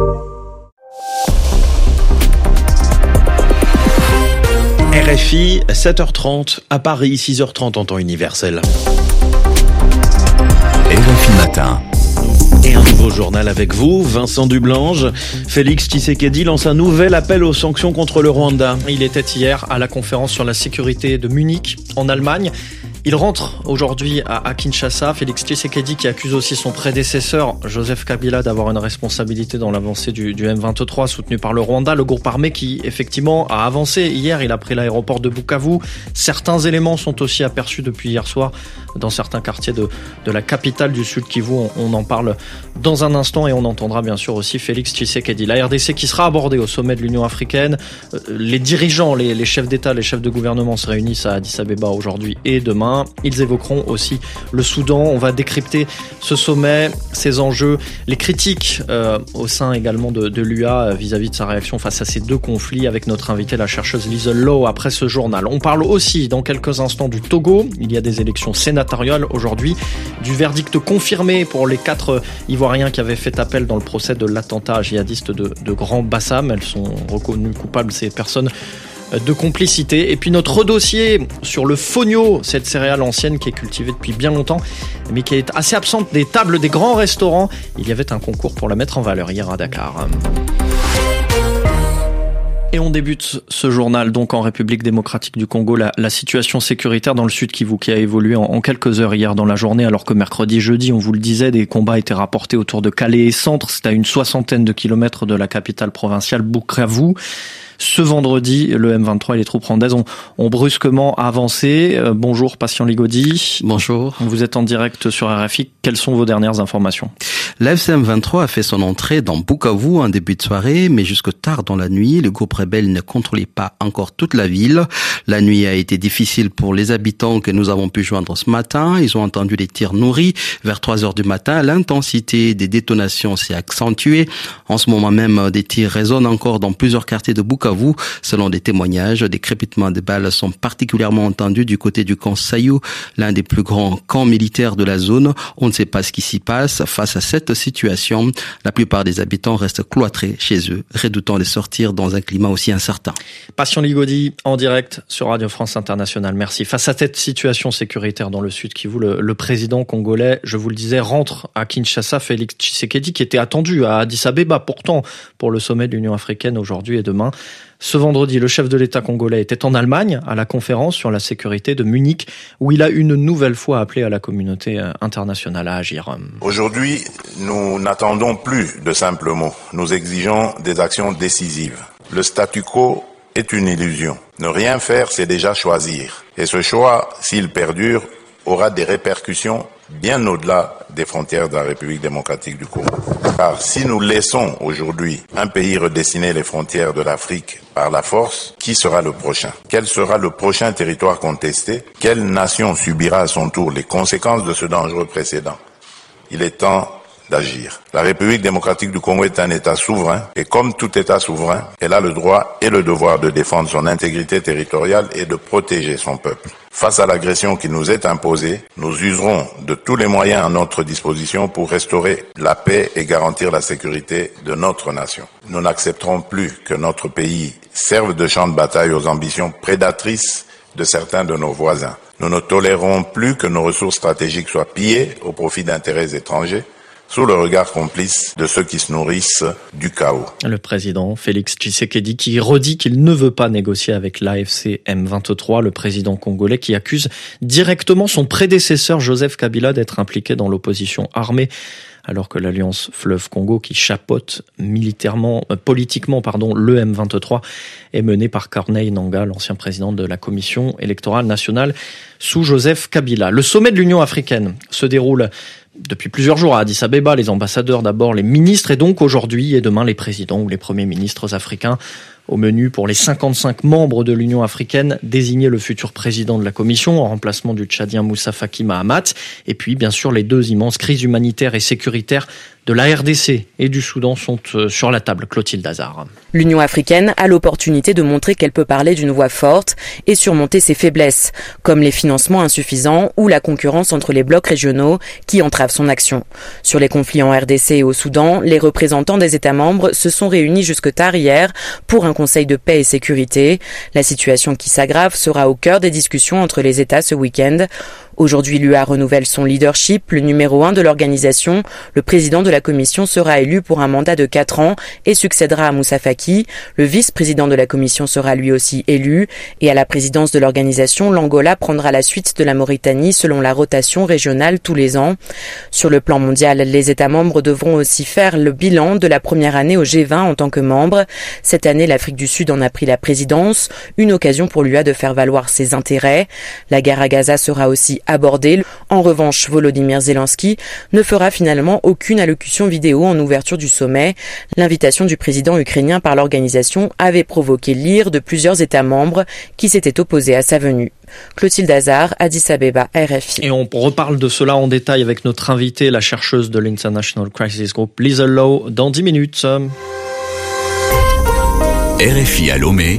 RFI, 7h30 à Paris, 6h30 en temps universel. RFI Matin. Et un nouveau journal avec vous, Vincent Dublange. Félix Tshisekedi lance un nouvel appel aux sanctions contre le Rwanda. Il était hier à la conférence sur la sécurité de Munich, en Allemagne. Il rentre aujourd'hui à Kinshasa. Félix Tshisekedi qui accuse aussi son prédécesseur, Joseph Kabila, d'avoir une responsabilité dans l'avancée du M23 soutenu par le Rwanda. Le groupe armé qui, effectivement, a avancé. Hier, il a pris l'aéroport de Bukavu. Certains éléments sont aussi aperçus depuis hier soir dans certains quartiers de la capitale du Sud Kivu. On en parle dans un instant et on entendra bien sûr aussi Félix Tshisekedi. La RDC qui sera abordée au sommet de l'Union africaine. Les dirigeants, les chefs d'État, les chefs de gouvernement se réunissent à Addis Abeba aujourd'hui et demain. Ils évoqueront aussi le Soudan. On va décrypter ce sommet, ses enjeux, les critiques au sein également de l'UA vis-à-vis de sa réaction face à ces deux conflits avec notre invitée, la chercheuse Liesl Lowe, après ce journal. On parle aussi dans quelques instants du Togo. Il y a des élections sénatoriales aujourd'hui, du verdict confirmé pour les 4 Ivoiriens qui avaient fait appel dans le procès de l'attentat djihadiste de Grand Bassam. Elles sont reconnues coupables, ces personnes, de complicité. Et puis notre dossier sur le fonio, cette céréale ancienne qui est cultivée depuis bien longtemps, mais qui est assez absente des tables des grands restaurants. Il y avait un concours pour la mettre en valeur hier à Dakar. Et on débute ce journal donc en République démocratique du Congo. La situation sécuritaire dans le Sud Kivu qui a évolué en quelques heures hier dans la journée, alors que mercredi, jeudi, on vous le disait, des combats étaient rapportés autour de Calais et Centre. C'est à une 60aine de kilomètres de la capitale provinciale Bukavu. Ce vendredi, le M23 et les troupes rwandaises ont brusquement avancé. Bonjour, Patient Ligodi. Bonjour. Vous êtes en direct sur RFI. Quelles sont vos dernières informations? L'AFC M23 a fait son entrée dans Bukavu en début de soirée, mais jusque tard dans la nuit, le groupe rebelle ne contrôlait pas encore toute la ville. La nuit a été difficile pour les habitants que nous avons pu joindre ce matin. Ils ont entendu des tirs nourris vers 3 heures du matin. L'intensité des détonations s'est accentuée. En ce moment même, des tirs résonnent encore dans plusieurs quartiers de Bukavu. Selon des témoignages, des crépitements de balles sont particulièrement entendus du côté du camp Sayou, l'un des plus grands camps militaires de la zone. On ne sait pas ce qui s'y passe. Face à cette situation, la plupart des habitants restent cloîtrés chez eux, redoutant de sortir dans un climat aussi incertain. Patient Ligodi, en direct sur Radio France Internationale. Merci. Face à cette situation sécuritaire dans le Sud Kivu, le président congolais, je vous le disais, rentre à Kinshasa. Félix Tshisekedi, qui était attendu à Addis Abeba pourtant pour le sommet de l'Union africaine aujourd'hui et demain. Ce vendredi, le chef de l'État congolais était en Allemagne à la conférence sur la sécurité de Munich, où il a une nouvelle fois appelé à la communauté internationale à agir. Aujourd'hui, nous n'attendons plus de simples mots. Nous exigeons des actions décisives. Le statu quo est une illusion. Ne rien faire, c'est déjà choisir. Et ce choix, s'il perdure, aura des répercussions bien au-delà des frontières de la République démocratique du Congo. Car si nous laissons aujourd'hui un pays redessiner les frontières de l'Afrique par la force, qui sera le prochain? Quel sera le prochain territoire contesté? Quelle nation subira à son tour les conséquences de ce dangereux précédent? Il est temps d'agir. La République démocratique du Congo est un État souverain et comme tout État souverain, elle a le droit et le devoir de défendre son intégrité territoriale et de protéger son peuple. Face à l'agression qui nous est imposée, nous userons de tous les moyens à notre disposition pour restaurer la paix et garantir la sécurité de notre nation. Nous n'accepterons plus que notre pays serve de champ de bataille aux ambitions prédatrices de certains de nos voisins. Nous ne tolérerons plus que nos ressources stratégiques soient pillées au profit d'intérêts étrangers, sous le regard complice de ceux qui se nourrissent du chaos. Le président Félix Tshisekedi qui redit qu'il ne veut pas négocier avec l'AFC M23, le président congolais qui accuse directement son prédécesseur Joseph Kabila d'être impliqué dans l'opposition armée, alors que l'Alliance Fleuve Congo qui chapeaute politiquement, le M23 est menée par Corneille Nangaa, l'ancien président de la Commission électorale nationale sous Joseph Kabila. Le sommet de l'Union africaine se déroule depuis plusieurs jours à Addis Abeba, les ambassadeurs d'abord, les ministres et donc aujourd'hui et demain les présidents ou les premiers ministres africains. Au menu pour les 55 membres de l'Union africaine, désigner le futur président de la Commission en remplacement du Tchadien Moussa Faki Mahamat. Et puis bien sûr les deux immenses crises humanitaires et sécuritaires de la RDC et du Soudan sont sur la table. Clotilde Hazard. L'Union africaine a l'opportunité de montrer qu'elle peut parler d'une voix forte et surmonter ses faiblesses, comme les financements insuffisants ou la concurrence entre les blocs régionaux qui entravent son action. Sur les conflits en RDC et au Soudan, les représentants des États membres se sont réunis jusque tard hier pour un conseil de paix et sécurité. La situation qui s'aggrave sera au cœur des discussions entre les États ce week-end. Aujourd'hui, l'UA renouvelle son leadership. Le numéro 1 de l'organisation, le président de la commission, sera élu pour un mandat de 4 ans et succédera à Moussa Faki. Le vice-président de la commission sera lui aussi élu. Et à la présidence de l'organisation, l'Angola prendra la suite de la Mauritanie selon la rotation régionale tous les ans. Sur le plan mondial, les États membres devront aussi faire le bilan de la première année au G20 en tant que membre. Cette année, l'Afrique du Sud en a pris la présidence, une occasion pour l'UA de faire valoir ses intérêts. La guerre à Gaza sera aussi abordé. En revanche, Volodymyr Zelensky ne fera finalement aucune allocution vidéo en ouverture du sommet. L'invitation du président ukrainien par l'organisation avait provoqué l'ire de plusieurs États membres qui s'étaient opposés à sa venue. Clotilde Hazard, Addis Abeba, RFI. Et on reparle de cela en détail avec notre invitée, la chercheuse de l'International Crisis Group, Lisa Lowe, dans 10 minutes. RFI à Lomé,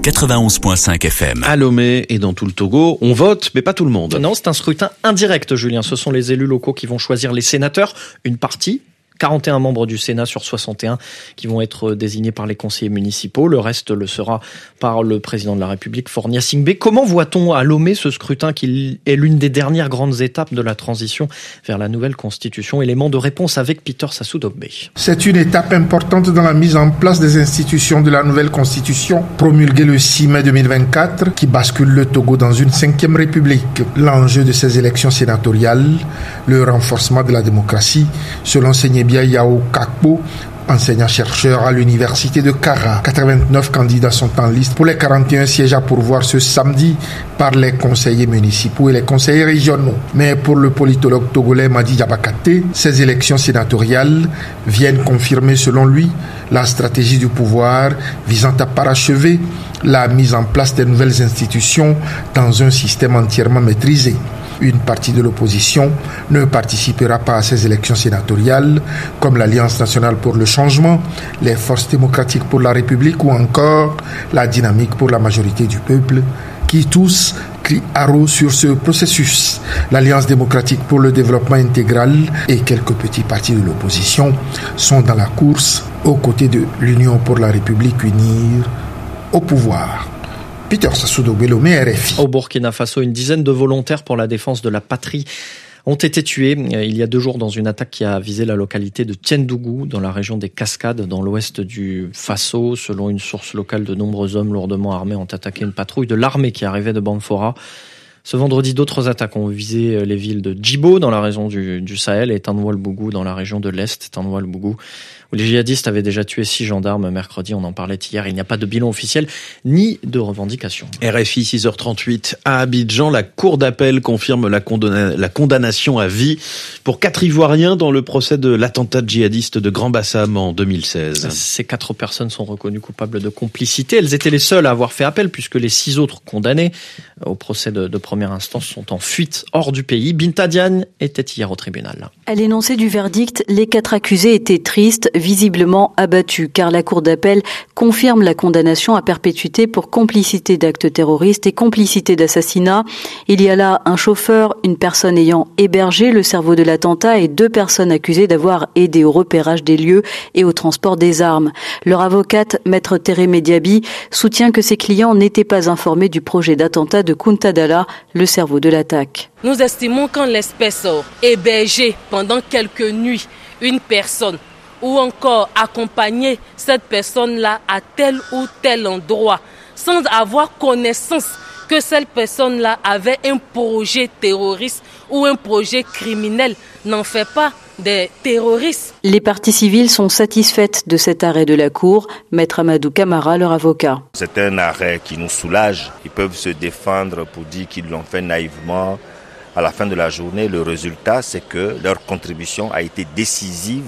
91.5 FM. À Lomé et dans tout le Togo, on vote, mais pas tout le monde. Non, c'est un scrutin indirect, Julien. Ce sont les élus locaux qui vont choisir les sénateurs, une partie. 41 membres du Sénat sur 61 qui vont être désignés par les conseillers municipaux. Le reste le sera par le président de la République, Faure Gnassingbé. Comment voit-on à Lomé ce scrutin qui est l'une des dernières grandes étapes de la transition vers la nouvelle constitution? Élément de réponse avec Peter Sassou-Dogbe. C'est une étape importante dans la mise en place des institutions de la nouvelle constitution promulguée le 6 mai 2024 qui bascule le Togo dans une 5e république. L'enjeu de ces élections sénatoriales, le renforcement de la démocratie, selon l'enseignant Yao Kakpo, enseignant-chercheur à l'université de Kara. 89 candidats sont en liste pour les 41 sièges à pourvoir ce samedi par les conseillers municipaux et les conseillers régionaux. Mais pour le politologue togolais Madi Diabakate, ces élections sénatoriales viennent confirmer, selon lui, la stratégie du pouvoir visant à parachever la mise en place des nouvelles institutions dans un système entièrement maîtrisé. Une partie de l'opposition ne participera pas à ces élections sénatoriales, comme l'Alliance nationale pour le changement, les forces démocratiques pour la République ou encore la dynamique pour la majorité du peuple, qui tous crient haro sur ce processus. L'Alliance démocratique pour le développement intégral et quelques petits partis de l'opposition sont dans la course aux côtés de l'Union pour la République unir au pouvoir. Peter Sassou-Dogbe, Lomé, RFI. Au Burkina Faso, une dizaine de volontaires pour la défense de la patrie ont été tués il y a 2 jours dans une attaque qui a visé la localité de Tiendougou, dans la région des Cascades, dans l'ouest du Faso. Selon une source locale, de nombreux hommes lourdement armés ont attaqué une patrouille de l'armée qui arrivait de Bamfora. Ce vendredi, d'autres attaques ont visé les villes de Djibo, dans la région du Sahel, et Tanoual-Bougou, dans la région de l'Est. Tanoual-Bougou, où les djihadistes avaient déjà tué 6 gendarmes mercredi, on en parlait hier. Il n'y a pas de bilan officiel ni de revendication. RFI 6h38 à Abidjan, la cour d'appel confirme la condamnation à vie pour 4 Ivoiriens dans le procès de l'attentat djihadiste de Grand Bassam en 2016. Ces 4 personnes sont reconnues coupables de complicité. Elles étaient les seules à avoir fait appel puisque les 6 autres condamnés au procès de première instance sont en fuite hors du pays. Binta Diagne était hier au tribunal. À l'énoncé du verdict, les 4 accusés étaient tristes, visiblement abattus, car la cour d'appel confirme la condamnation à perpétuité pour complicité d'actes terroristes et complicité d'assassinat. Il y a là un chauffeur, une personne ayant hébergé le cerveau de l'attentat et 2 personnes accusées d'avoir aidé au repérage des lieux et au transport des armes. Leur avocate, Maître Térémé Diaby, soutient que ses clients n'étaient pas informés du projet d'attentat de Kuntadala, le cerveau de l'attaque. Nous estimons qu'en l'espèce, héberger pendant quelques nuits une personne ou encore accompagner cette personne-là à tel ou tel endroit sans avoir connaissance que cette personne-là avait un projet terroriste ou un projet criminel n'en fait pas des terroristes. Les parties civiles sont satisfaites de cet arrêt de la Cour. Maître Amadou Camara, leur avocat. C'est un arrêt qui nous soulage. Ils peuvent se défendre pour dire qu'ils l'ont fait naïvement. À la fin de la journée, le résultat, c'est que leur contribution a été décisive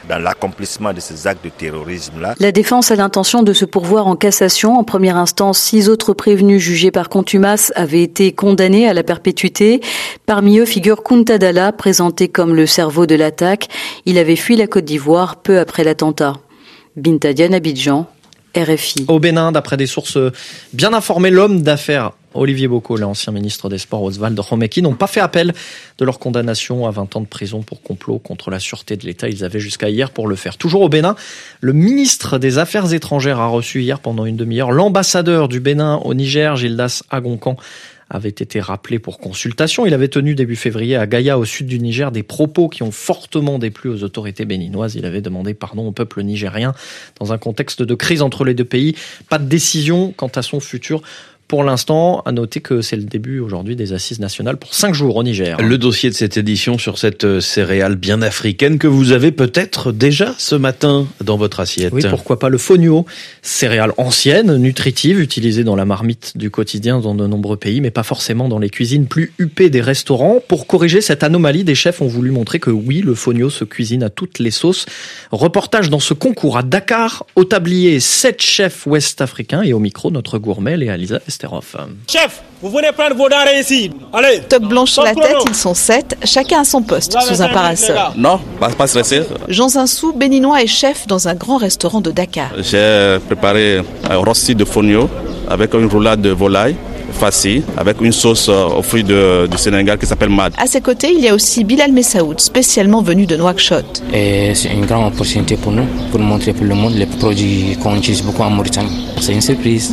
dans l'accomplissement de ces actes de terrorisme-là. La défense a l'intention de se pourvoir en cassation. En première instance, 6 autres prévenus jugés par contumace avaient été condamnés à la perpétuité. Parmi eux figure Kounta Dalla, présenté comme le cerveau de l'attaque. Il avait fui la Côte d'Ivoire peu après l'attentat. Binta Diagne, Abidjan, RFI. Au Bénin, d'après des sources bien informées, l'homme d'affaires Olivier Boko, l'ancien ministre des Sports, Oswald Romeki, n'ont pas fait appel de leur condamnation à 20 ans de prison pour complot contre la sûreté de l'État. Ils avaient jusqu'à hier pour le faire. Toujours au Bénin, le ministre des Affaires étrangères a reçu hier pendant une demi-heure l'ambassadeur du Bénin au Niger, Gildas Agonkan, avait été rappelé pour consultation. Il avait tenu début février à Gaïa, au sud du Niger, des propos qui ont fortement déplu aux autorités béninoises. Il avait demandé pardon au peuple nigérien dans un contexte de crise entre les deux pays. Pas de décision quant à son futur. Pour l'instant, à noter que c'est le début aujourd'hui des assises nationales pour 5 jours au Niger. Le dossier de cette édition sur cette céréale bien africaine que vous avez peut-être déjà ce matin dans votre assiette. Oui, pourquoi pas le fonio, céréale ancienne, nutritive, utilisée dans la marmite du quotidien dans de nombreux pays, mais pas forcément dans les cuisines plus huppées des restaurants. Pour corriger cette anomalie, des chefs ont voulu montrer que oui, le fonio se cuisine à toutes les sauces. Reportage dans ce concours à Dakar, au tablier 7 chefs ouest-africains et au micro notre gourmet Léa Lisa Vesterhoff. Chef, vous venez prendre vos denrées ici. Allez. Toque blanche sur la tête, ils sont 7, chacun à son poste, sous un parasol. Non, pas stressé. Jean Zinsou, béninois et chef dans un grand restaurant de Dakar. J'ai préparé un rosti de fonio avec une roulade de volaille farcie, avec une sauce aux fruits du Sénégal qui s'appelle Mad. À ses côtés, il y a aussi Bilal Messaoud, spécialement venu de Nouakchott. Et c'est une grande opportunité pour nous, pour montrer pour le monde les produits qu'on utilise beaucoup en Mauritanie. C'est une surprise.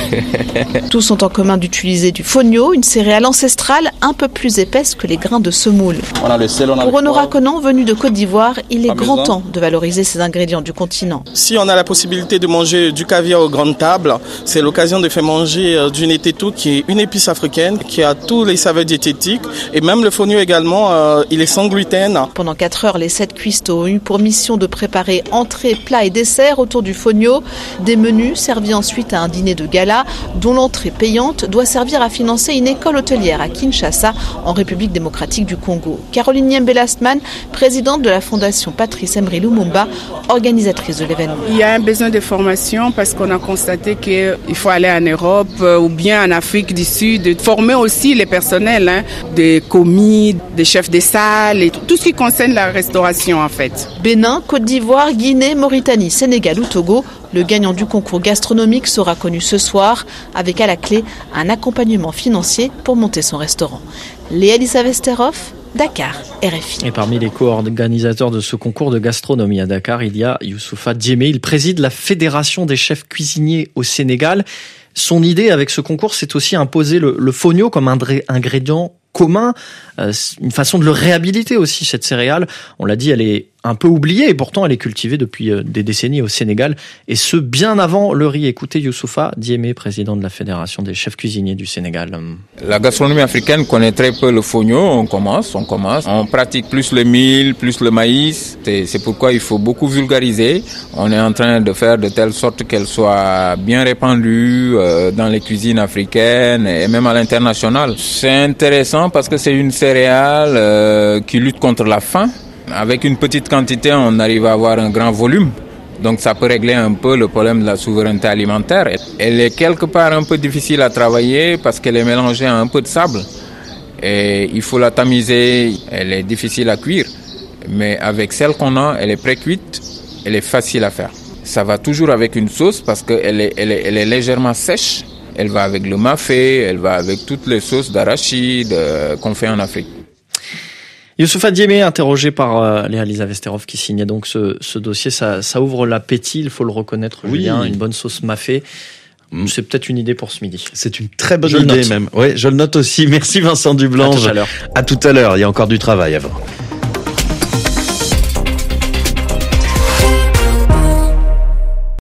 Tous ont en commun d'utiliser du fonio, une céréale ancestrale un peu plus épaisse que les grains de semoule. Pour Honora Conan, venu de Côte d'Ivoire, il est grand temps de valoriser ces ingrédients du continent. Si on a la possibilité de manger du caviar aux grandes tables, c'est l'occasion de faire manger du netetou, qui est une épice africaine qui a tous les saveurs diététiques, et même le fonio également, il est sans gluten. Pendant 4 heures, les 7 cuistots ont eu pour mission de préparer entrées, plats et desserts autour du fonio, des menus servis ensuite à un dîner de gala dont l'entrée payante doit servir à financer une école hôtelière à Kinshasa, en République démocratique du Congo. Caroline Niembe-Lastman, présidente de la fondation Patrice Emery Lumumba, organisatrice de l'événement. Il y a un besoin de formation parce qu'on a constaté qu'il faut aller en Europe ou bien en Afrique du Sud, de former aussi les personnels, des commis, des chefs de salle, et tout ce qui concerne la restauration en fait. Bénin, Côte d'Ivoire, Guinée, Mauritanie, Sénégal ou Togo, le gagnant du concours gastronomique sera connu ce soir, avec à la clé un accompagnement financier pour monter son restaurant. Léa Lisa Vesterhoff, Dakar, RFI. Et parmi les co-organisateurs de ce concours de gastronomie à Dakar, il y a Youssoufa Diémé. Il préside la Fédération des chefs cuisiniers au Sénégal. Son idée avec ce concours, c'est aussi imposer le fonio comme ingrédient commun, une façon de le réhabiliter aussi, cette céréale. On l'a dit, elle est un peu oubliée et pourtant elle est cultivée depuis des décennies au Sénégal, et ce bien avant le riz. Écoutez Youssoufa Diémé, président de la Fédération des chefs cuisiniers du Sénégal. La gastronomie africaine connaît très peu le fonio. On commence. On pratique plus le mil, plus le maïs. C'est pourquoi il faut beaucoup vulgariser. On est en train de faire de telle sorte qu'elle soit bien répandue dans les cuisines africaines et même à l'international. C'est intéressant parce que c'est une céréale qui lutte contre la faim. Avec une petite quantité, on arrive à avoir un grand volume. Donc ça peut régler un peu le problème de la souveraineté alimentaire. Elle est quelque part un peu difficile à travailler parce qu'elle est mélangée à un peu de sable. Et il faut la tamiser, elle est difficile à cuire. Mais avec celle qu'on a, elle est pré-cuite, elle est facile à faire. Ça va toujours avec une sauce parce qu'elle est légèrement sèche. Elle va avec le mafé, elle va avec toutes les sauces d'arachide qu'on fait en Afrique. Youssoufa Diémé, interrogé par Léa Lisa Vesterhoff, qui signait donc ce dossier. Ça ouvre l'appétit, il faut le reconnaître, Julien. Une bonne sauce mafé. C'est peut-être une idée pour ce midi. C'est une très bonne idée même. Oui, je le note aussi. Merci Vincent Dublange. À tout à l'heure. À tout à l'heure. Il y a encore du travail avant.